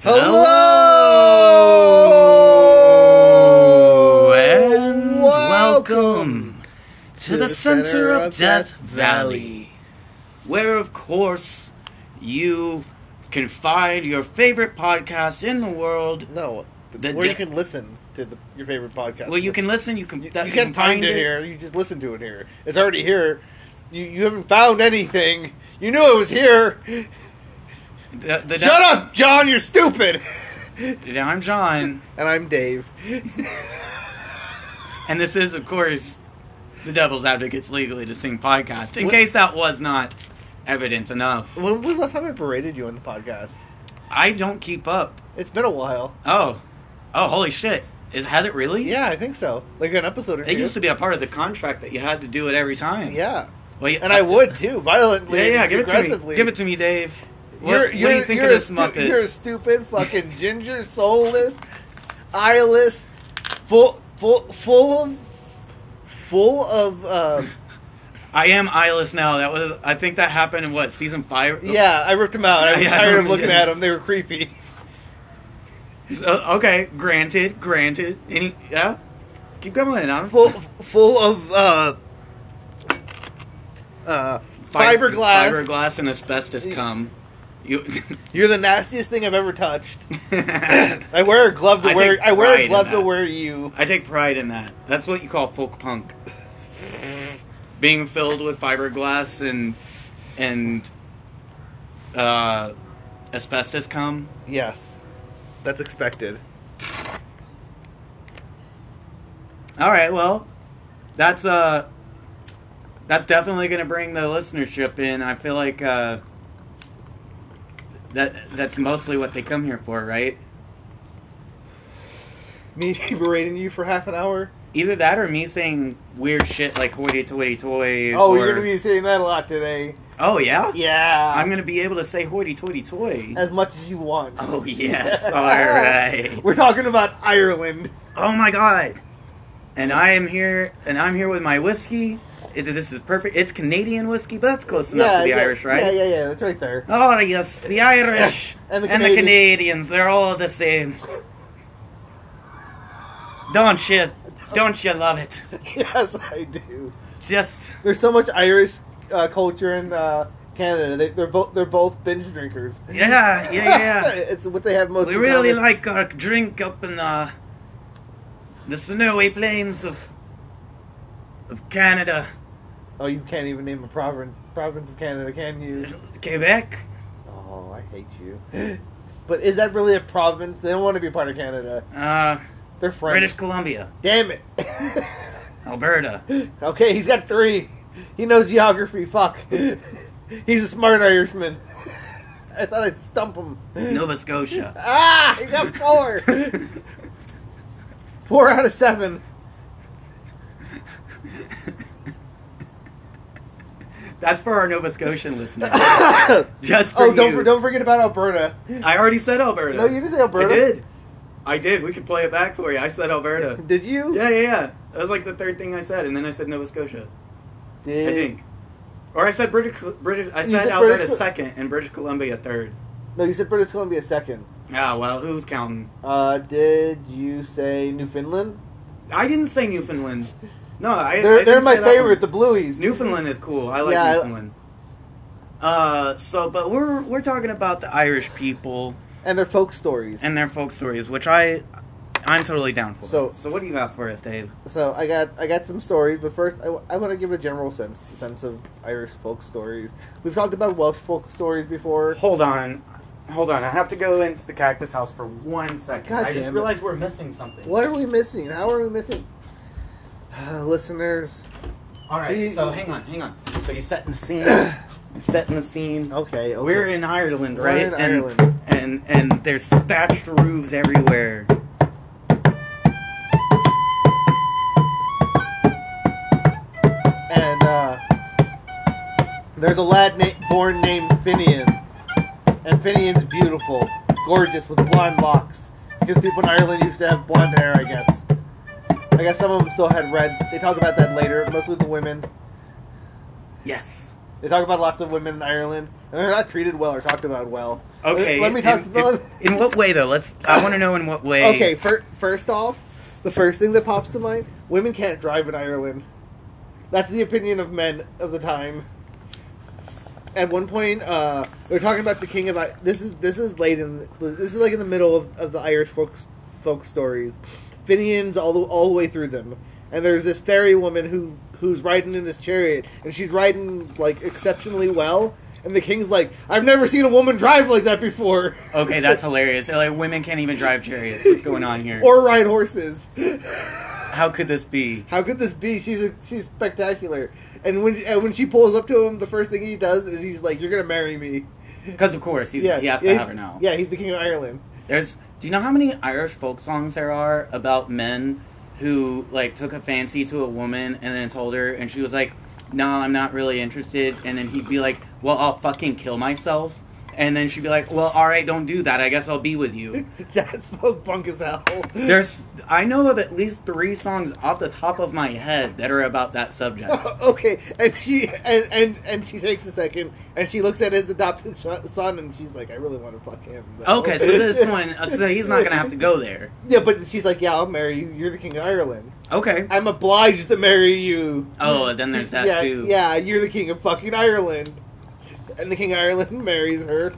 Hello and welcome to the center of Death Valley, where of course you can find your favorite podcast in the world. No, where you can listen to your favorite podcast. Well, you can listen. You can find it here. You just listen to it here. It's already here. You haven't found anything. You knew it was here. Shut up, John. You're stupid. I'm John. And I'm Dave. And this is, of course, the Devil's Advocates Legally to Sing podcast. In case that was not evident enough. When was the last time I berated you on the podcast? I don't keep up. It's been a while. Oh, holy shit. Has it really? Yeah, I think so. Like an episode or two. It used to be a part of the contract that you had to do it every time. Yeah. Well, and I would, too, violently. Yeah, give it to me. Give it to me, Dave. What do you think of this Muppet? You're a stupid, fucking ginger, soulless, eyeless, full of. I am eyeless now. I think that happened in what, season 5? Yeah, I ripped them out. I was tired of looking at them. They were creepy. So, okay, granted. Yeah, keep going. Full of fiberglass and asbestos cum. You're the nastiest thing I've ever touched. I wear a glove to wear. I wear a glove to wear you. I take pride in that. That's what you call folk punk. Being filled with fiberglass and asbestos cum. Yes, that's expected. All right, well, that's definitely going to bring the listenership in. I feel like that's mostly what they come here for, right? Me berating you for half an hour? Either that or me saying weird shit like hoity-toity-toy. Oh, you're going to be saying that a lot today. Oh, yeah? Yeah. I'm going to be able to say hoity-toity-toy. As much as you want. Oh, yes. All right. We're talking about Ireland. Oh, my God. And I'm here with my whiskey. This is perfect. It's Canadian whiskey, but that's close enough to the Irish, right? Yeah. That's right there. Oh, yes. The Irish and the Canadians, they're all the same. Don't you love it? Yes, I do. There's so much Irish culture in Canada. They're both binge drinkers. Yeah. It's what they have most. We really like our drink up in the snowy plains of Canada. Oh, you can't even name a province of Canada, can you? Quebec. Oh, I hate you. But is that really a province? They don't want to be part of Canada. They're French. British Columbia. Damn it. Alberta. Okay, he's got 3. He knows geography. Fuck. He's a smart Irishman. I thought I'd stump him. Nova Scotia. He got 4. 4 out of 7. That's for our Nova Scotian listeners. Just for you. Don't forget about Alberta. I already said Alberta. No, you didn't say Alberta. I did. We could play it back for you. I said Alberta. Did you? Yeah. That was like the third thing I said, and then I said Nova Scotia. I think. Or I said British. I said Alberta second, and British Columbia third. No, you said British Columbia second. Ah, well, who's counting? Did you say Newfoundland? I didn't say Newfoundland. No, they're my favorite, the Blueies. Newfoundland is cool. I like Newfoundland. But we're talking about the Irish people and their folk stories. Which I'm totally down for. So what do you got for us, Dave? So I got some stories, but first I want to give a general sense of Irish folk stories. We've talked about Welsh folk stories before. Hold on. I have to go into the Cactus House for 1 second. God I just realized we're missing something. What are we missing? How are we missing? Listeners. All right, so hang on. So you're setting the scene. Okay. We're in Ireland, right? We're in Ireland. And there's thatched roofs everywhere. And there's a lad born named Finian. And Finian's beautiful, gorgeous, with blonde locks. Because people in Ireland used to have blonde hair, I guess. I guess some of them still had red. They talk about that later, mostly the women. Yes. They talk about lots of women in Ireland, and they're not treated well or talked about well. Okay. Let me talk. In what way, though? I want to know in what way. Okay, first off, the first thing that pops to mind: women can't drive in Ireland. That's the opinion of men of the time. At one point, they're talking about the king of this is like in the middle of the Irish folk stories. Finian's all the way through them, and there's this fairy woman who's riding in this chariot, and she's riding like exceptionally well. And the king's like, I've never seen a woman drive like that before. Okay, that's hilarious. Like, women can't even drive chariots. What's going on here? Or ride horses. How could this be? How could this be? She's spectacular. And when she pulls up to him, the first thing he does is he's like, "You're gonna marry me." Because of course he has to have her now. Yeah, he's the king of Ireland. Do you know how many Irish folk songs there are about men who like took a fancy to a woman and then told her, and she was like, "No, I'm not really interested," and then he'd be like, "Well, I'll fucking kill myself." And then she'd be like, "Well, all right, don't do that. I guess I'll be with you." That's bunk as hell. I know of at least 3 songs off the top of my head that are about that subject. Okay, and she takes a second and she looks at his adopted son and she's like, "I really want to fuck him." Okay, so this one, so he's not gonna have to go there. Yeah, but she's like, "Yeah, I'll marry you. You're the king of Ireland. Okay, I'm obliged to marry you." Oh, then there's that too. Yeah, you're the king of fucking Ireland. And the king of Ireland marries her.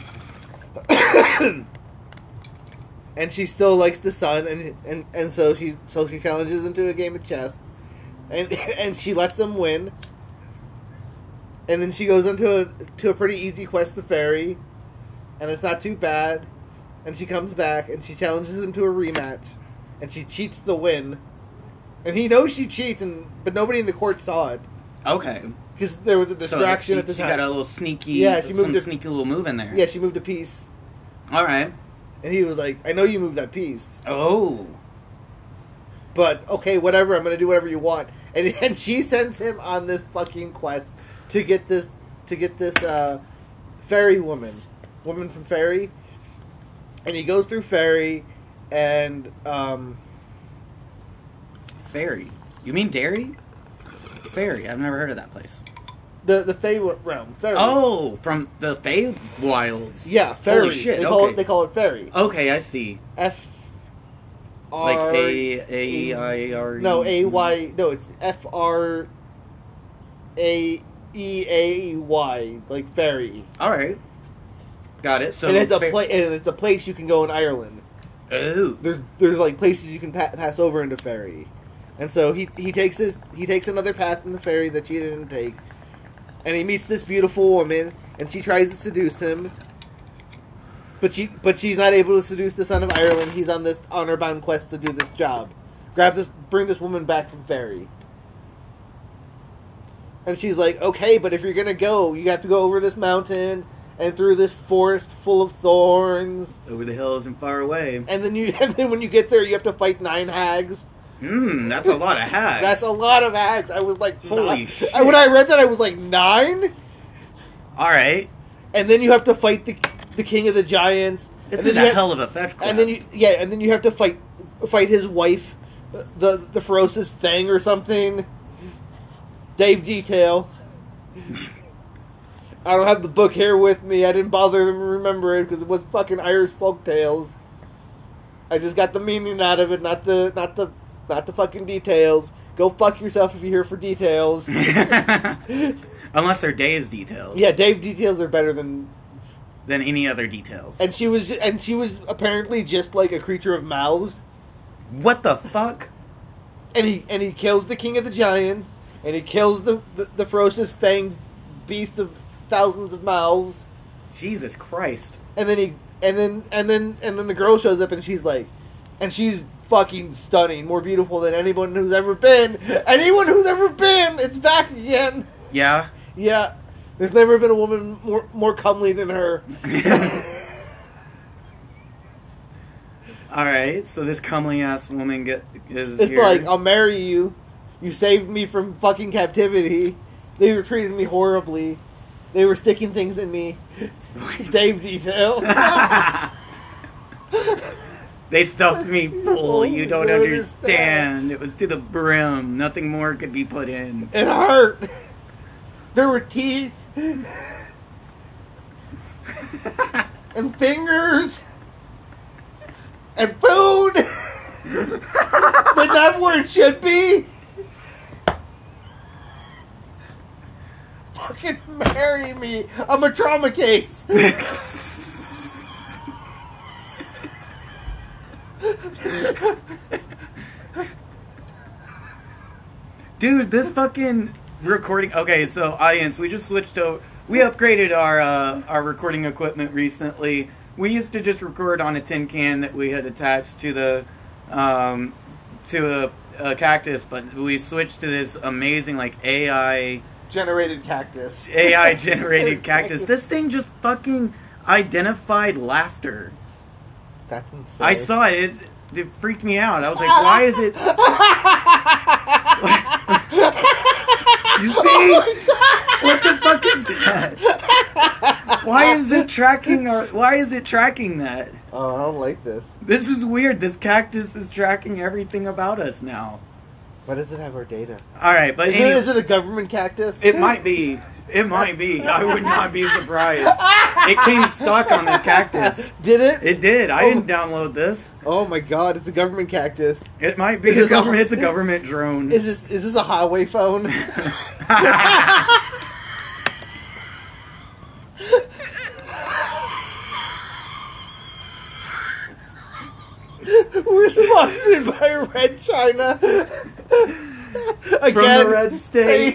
And she still likes the son, and so she challenges him to a game of chess. And she lets him win. And then she goes into a pretty easy quest to Fairy. And it's not too bad. And she comes back and she challenges him to a rematch. And she cheats the win. And he knows she cheats, but nobody in the court saw it. Okay. Because there was a distraction at the time. She got a little sneaky, sneaky little move in there. Yeah, she moved a piece. All right. And he was like, "I know you moved that piece." Oh. But, okay, whatever, I'm going to do whatever you want. And she sends him on this fucking quest to get this fairy woman from Fairy. And he goes through Fairy, and, Fairy? You mean Derry? Fairy, I've never heard of that place. The Fey realm, Fairy. Oh, from the Fey Wilds. Yeah, Fairy. Holy shit, They call it Fairy. Okay, I see. F-R... Like A-I-R... No, A-Y... No, it's F-R-A-E-A-Y. Like Fairy. Alright. Got it. So and it's a place you can go in Ireland. Oh. There's like places you can pass over into Fairy. And so he takes another path in the Fairy that she didn't take. And he meets this beautiful woman, and she tries to seduce him. But she's not able to seduce the son of Ireland. He's on this honor-bound quest to do this job. Bring this woman back from Fairy. And she's like, "Okay, but if you're gonna go, you have to go over this mountain and through this forest full of thorns, over the hills and far away. And then when you get there, you have to fight 9 hags." That's a lot of hags. That's a lot of hags. I was like, holy shit. When I read that, I was like, 9? Alright. And then you have to fight the king of the giants. This is a hell of a fetch quest. And then you have to fight his wife, the ferocious Fang or something. Dave Detail. I don't have the book here with me. I didn't bother to remember it because it was fucking Irish folk tales. I just got the meaning out of it, not the fucking details. Go fuck yourself if you're here for details. Unless they're Dave's details. Yeah, Dave details are better than any other details. And she was apparently just like a creature of mouths. What the fuck? And he kills the king of the giants, and he kills the ferocious fanged beast of thousands of mouths. Jesus Christ. And then the girl shows up, and she's like, and she's fucking stunning, more beautiful than anyone who's ever been. Anyone who's ever been, it's back again. Yeah. Yeah. There's never been a woman more comely than her. Alright, so this comely ass woman is It's here. like, "I'll marry you. You saved me from fucking captivity. They were treating me horribly. They were sticking things in me." Dave Detail. They stuffed me full. Oh, You don't understand. It was to the brim. Nothing more could be put in. It hurt. There were teeth. and fingers and food, but not where it should be. Fucking marry me. I'm a trauma case. Dude, this fucking recording. Okay, so audience, we just switched over. We upgraded our recording equipment recently. We used to just record on a tin can that we had attached to the to a cactus, but we switched to this amazing like AI Generated cactus. cactus. This thing just fucking identified laughter. That's insane. I saw it. It freaked me out. I was like, why is it? You see? What the fuck is that? Why is it tracking that? Oh, I don't like this. This is weird. This cactus is tracking everything about us now. Why does it have our data? Alright, but is it a government cactus? It might be. It might be. I would not be surprised. It came stuck on this cactus. Did it? It did. I didn't download this. Oh my god, it's a government cactus. It might be a government. It's a government drone. Is this a highway phone? We're sponsored by Red China. Again, From the Red State,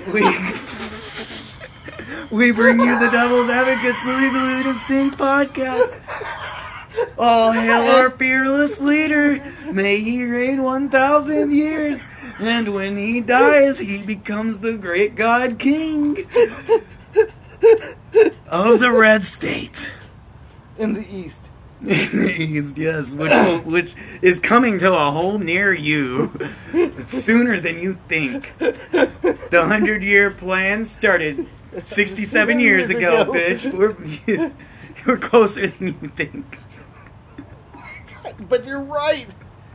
we bring you the Devil's Advocates Legally Distinct podcast. All hail our fearless leader. May he reign 1,000 years. And when he dies, he becomes the great God King of the Red State. In the East. In the East, yes, which is coming to a home near you sooner than you think. The 100-year plan started 67 years ago, bitch. We're closer than you think. But you're right.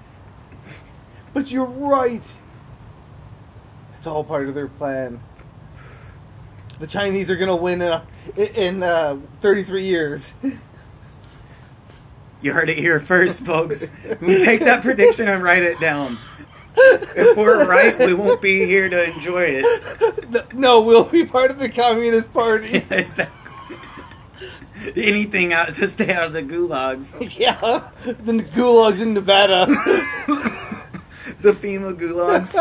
It's all part of their plan. The Chinese are gonna win in 33 years. You heard it here first, folks. We take that prediction and write it down. If we're right, we won't be here to enjoy it. No, we'll be part of the Communist Party. Exactly. Anything out to stay out of the gulags. Yeah, the gulags in Nevada. The FEMA gulags.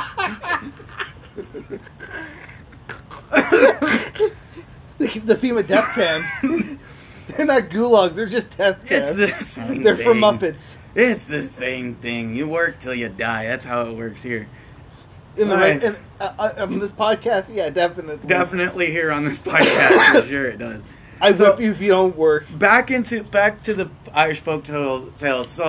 The FEMA death camps. They're not gulags, they're just death camps. It's the same They're thing. for Muppets. It's the same thing. You work till you die. That's how it works here. On this podcast, yeah, definitely. Definitely here on this podcast, for sure it does. I whip you if you don't work. Back to the Irish folk tales.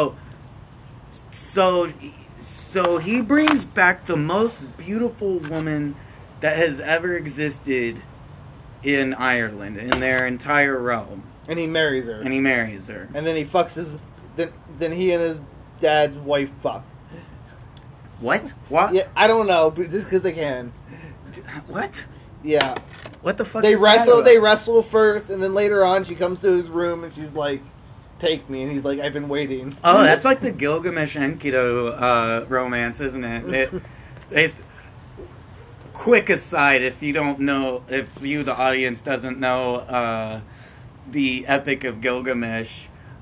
So he brings back the most beautiful woman that has ever existed in Ireland, in their entire realm. And he marries her. And then he fucks his... Then he and his dad's wife fuck. What? What? Yeah, I don't know, but just because they can. What? Yeah. What the fuck They is wrestle. that They wrestle first, and then later on she comes to his room and she's like, "Take me," and he's like, "I've been waiting." Oh, that's like the Gilgamesh Enkidu romance, isn't it? Quick aside, if you don't know, if you, the audience, doesn't know the Epic of Gilgamesh,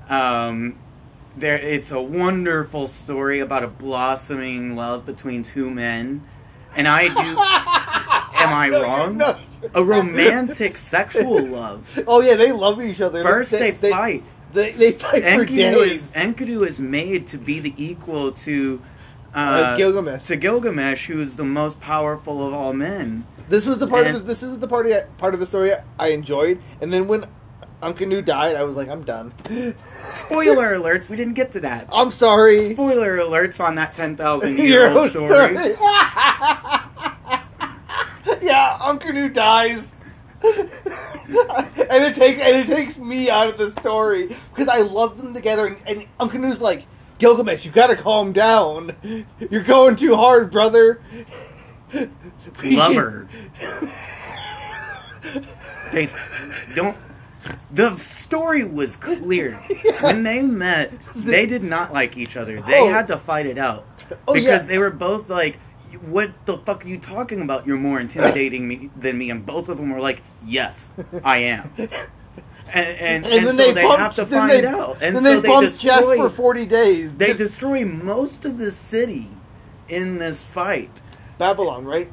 it's a wonderful story about a blossoming love between two men. And I do... Am I wrong? No. A romantic sexual love. Oh yeah, they love each other. First they fight. They fight for days. Enkidu is made to be the equal to Gilgamesh. To Gilgamesh, who is the most powerful of all men. This was the part of this is the part of the story I enjoyed. And then when Ankanu died, I was like, I'm done. Spoiler alerts, we didn't get to that. I'm sorry. Spoiler alerts on that 10,000-year-old story. Yeah, Ankanu dies. and it takes me out of the story because I love them together, and Ankanu's like, Gilgamesh, you gotta calm down. You're going too hard, brother. Lover. They don't. The story was clear. When they met, they did not like each other. They had to fight it out. Because they were both like, what the fuck are you talking about? You're more intimidating than me. And both of them were like, yes, I am. And so they have to find out. And then so they bumped Jess for 40 days. They destroy most of the city in this fight. Babylon, right?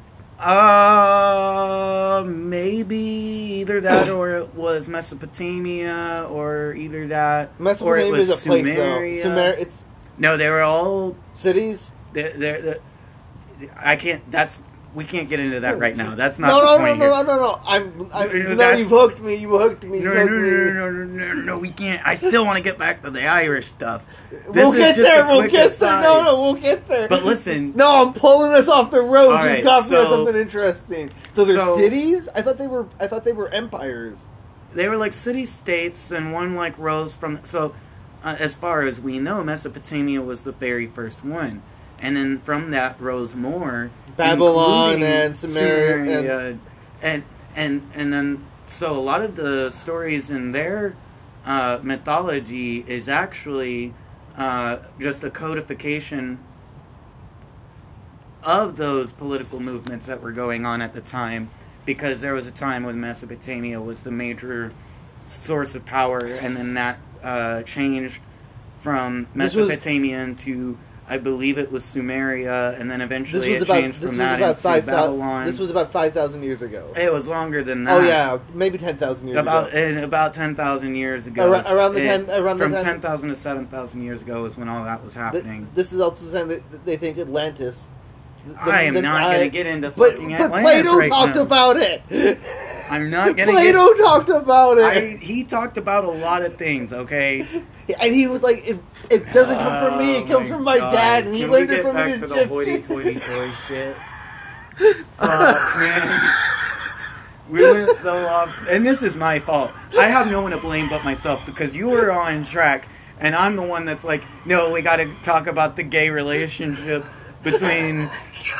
Maybe either that or it was Mesopotamia or either that Mesopotamia or it was is a place, Sumeria. though. It's no, they were all cities. I can't. We can't get into that right now. That's not no, the point here. No. You've hooked me. No, we can't. I still want to get back to the Irish stuff. We'll get there. We'll get there. No, we'll get there. But listen. No, I'm pulling us off the road. Right, you got me on something interesting. So they're cities? I thought they were empires. They were like city-states, and one like rose from. So, as far as we know, Mesopotamia was the very first one. And then from that rose more, Babylon and Sumeria, and then so a lot of the stories in their mythology is actually just a codification of those political movements that were going on at the time, because there was a time when Mesopotamia was the major source of power, and then that changed from Mesopotamia into, I believe it was Sumeria, and then eventually it changed from that into Babylon. This was about 5,000 years ago. It was longer than that. Oh yeah, maybe 10,000 years ago. About 10,000 years ago. Around 10,000 to 7,000 years ago is when all that was happening. This is also the time that they think Atlantis. I am not going to get into fucking Atlantis But Plato right talked now. about it. I'm not going to Plato talked about it. He talked about a lot of things, okay? And he was like, it doesn't come from me, it comes from my dad, and he learned it from his Can we get back to the hoity-toity-toy shit? Fuck, man. We went so off, and this is my fault. I have no one to blame but myself, because you were on track, and I'm the one that's like, no, we gotta talk about the gay relationship between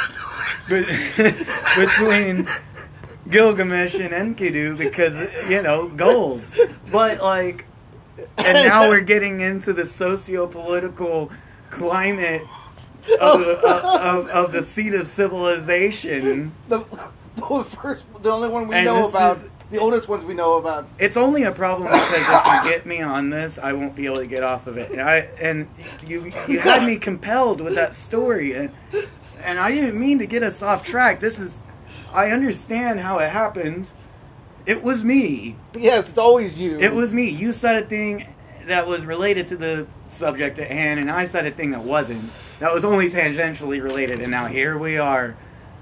Gilgamesh and Enkidu, because, goals. But, like, and now we're getting into the socio-political climate of the seat of civilization. The only one we know about, the oldest ones we know about. It's only a problem because if you get me on this, I won't be able to get off of it. And you had me compelled with that story, and I didn't mean to get us off track. I understand how it happened. It was me. Yes, it's always you. It was me. You said a thing that was related to the subject at hand, and I said a thing that wasn't. That was only tangentially related, and now here we are.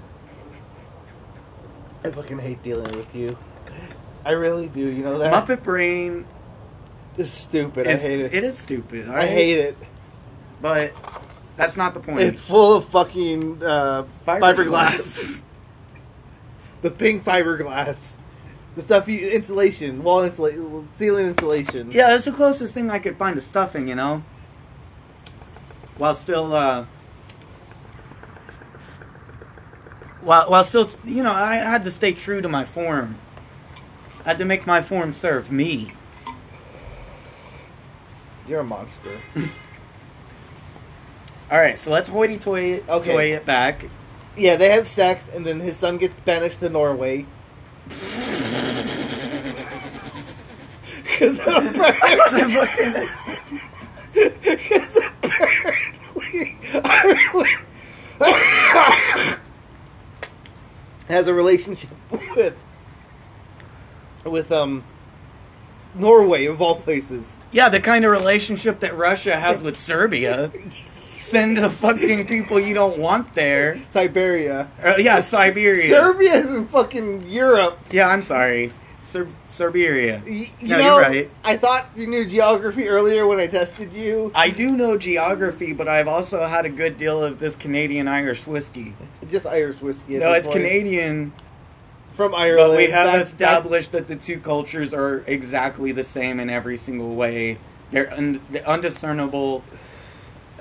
I fucking hate dealing with you. I really do, you know that? Muppet Brain is stupid. I hate it. It is stupid. I hate it. But that's not the point. It's full of fucking fiberglass. The pink fiberglass. The stuff insulation, wall insulation, ceiling insulation. Yeah, it's the closest thing I could find to stuffing, While still, while still, I had to stay true to my form. I had to make my form serve me. You're a monster. All right, so let's hoity-toy it back. Yeah, they have sex, and then his son gets banished to Norway. Because apparently has a relationship with Norway, of all places. Yeah, the kind of relationship that Russia has with Serbia. Send the fucking people you don't want there. Siberia. Siberia. Serbia is in fucking Europe. Yeah, I'm sorry. Siberia. You're right. I thought you knew geography earlier when I tested you. I do know geography, but I've also had a good deal of this Canadian Irish whiskey. Just Irish whiskey. No, it's Canadian. From Ireland. But we have established that the two cultures are exactly the same in every single way. They're undiscernible.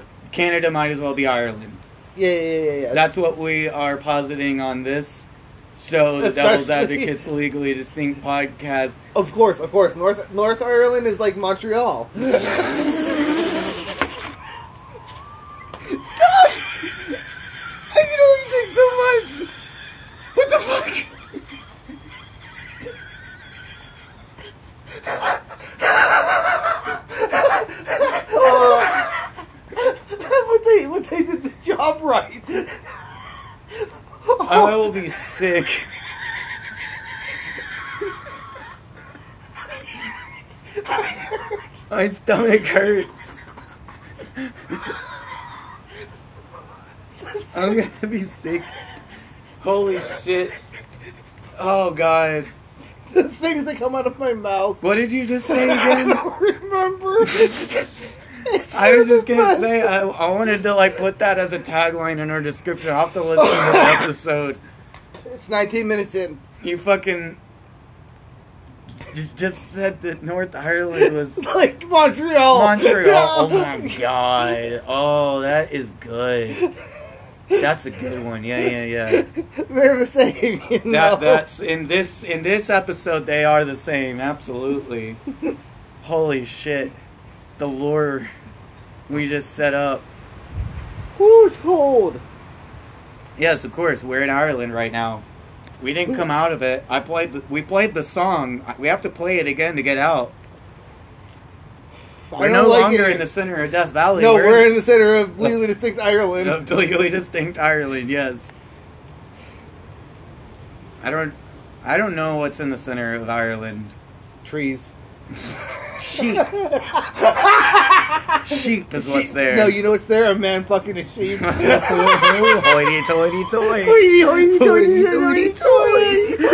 Canada might as well be Ireland. Yeah. That's what we are positing on this show, the Devil's Especially- Advocates Legally Distinct podcast. Of course. North Ireland is like Montreal. Stop! I can only take so much. What the fuck? But they did the job right. I will be sick. My stomach hurts. I'm gonna be sick. Holy shit. Oh god. The things that come out of my mouth. What did you just say I again? don't remember. I was just gonna say I wanted to like put that as a tagline in our description. I'll have to listen to the episode. It's 19 minutes in. You fucking just said that North Ireland was Like Montreal. Montreal. Oh my god. Oh, that is good. That's a good one. Yeah. They're the same. You know? That's in this episode they are the same. Absolutely. Holy shit. The lore we just set up. Ooh, it's cold. Yes, of course. We're in Ireland right now. We didn't come out of it. We played the song. We have to play it again to get out. We're no longer in the center of Death Valley. No, we're in the center of legally distinct Ireland. Of legally distinct Ireland. Yes. I don't know what's in the center of Ireland. Trees. Sheep. Sheep is what's there. No, you know what's there? A man fucking a sheep. Hoity toity toy. Hoity, hoity, Hoity toity, toity toy.